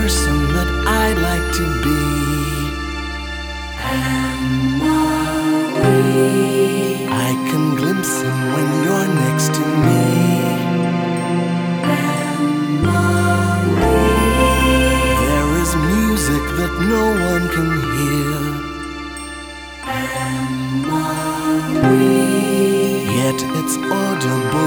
person that I like to be. Anne-Marie. I can glimpse him when you're next to me. Anne-Marie. There is music that no one can hear. Anne-Marie. Yet it's audible